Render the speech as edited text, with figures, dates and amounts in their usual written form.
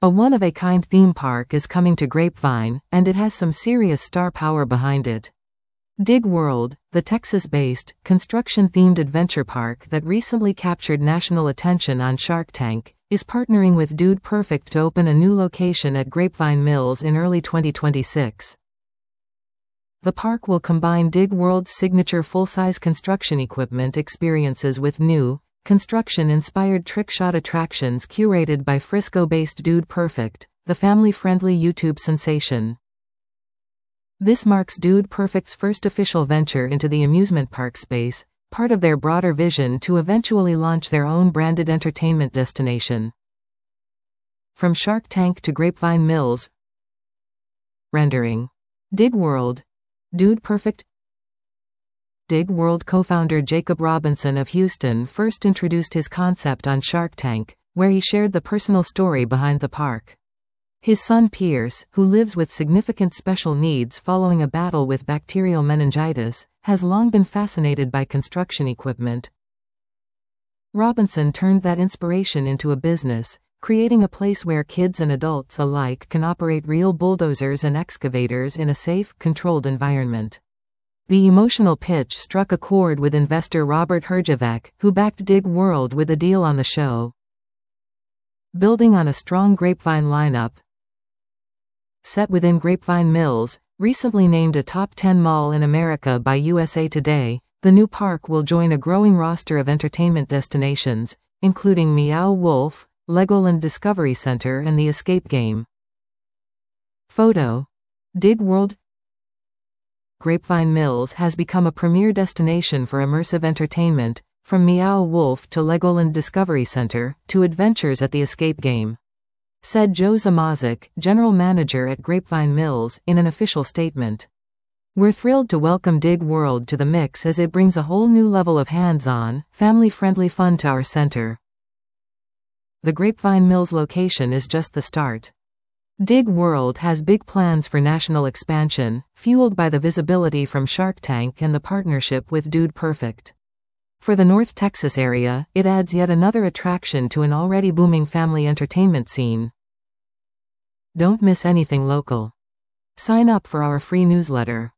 A one-of-a-kind theme park is coming to Grapevine, and it has some serious star power behind it. Dig World, the Texas-based, construction-themed adventure park that recently captured national attention on Shark Tank, is partnering with Dude Perfect to open a new location at Grapevine Mills in early 2026. The park will combine Dig World's signature full-size construction equipment experiences with new, construction-inspired trick-shot attractions curated by Frisco-based Dude Perfect, the family-friendly YouTube sensation. This marks Dude Perfect's first official venture into the amusement park space, part of their broader vision to eventually launch their own branded entertainment destination. From Shark Tank to Grapevine Mills. Rendering. Dig World. Dude Perfect. Dig World co-founder Jacob Robinson of Houston first introduced his concept on Shark Tank, where he shared the personal story behind the park. His son Pierce, who lives with significant special needs following a battle with bacterial meningitis, has long been fascinated by construction equipment. Robinson turned that inspiration into a business, creating a place where kids and adults alike can operate real bulldozers and excavators in a safe, controlled environment. The emotional pitch struck a chord with investor Robert Herjavec, who backed Dig World with a deal on the show. Building on a strong Grapevine lineup. Set within Grapevine Mills, recently named a top 10 mall in America by USA Today, the new park will join a growing roster of entertainment destinations, including Meow Wolf, Legoland Discovery Center and the Escape Game. Photo. Dig World. Grapevine Mills has become a premier destination for immersive entertainment, from Meow Wolf to Legoland Discovery Center, to adventures at the Escape Game, said Joe Zamazik, general manager at Grapevine Mills, in an official statement. We're thrilled to welcome Dig World to the mix as it brings a whole new level of hands-on, family-friendly fun to our center. The Grapevine Mills location is just the start. Dig World has big plans for national expansion, fueled by the visibility from Shark Tank and the partnership with Dude Perfect. For the North Texas area, it adds yet another attraction to an already booming family entertainment scene. Don't miss anything local. Sign up for our free newsletter.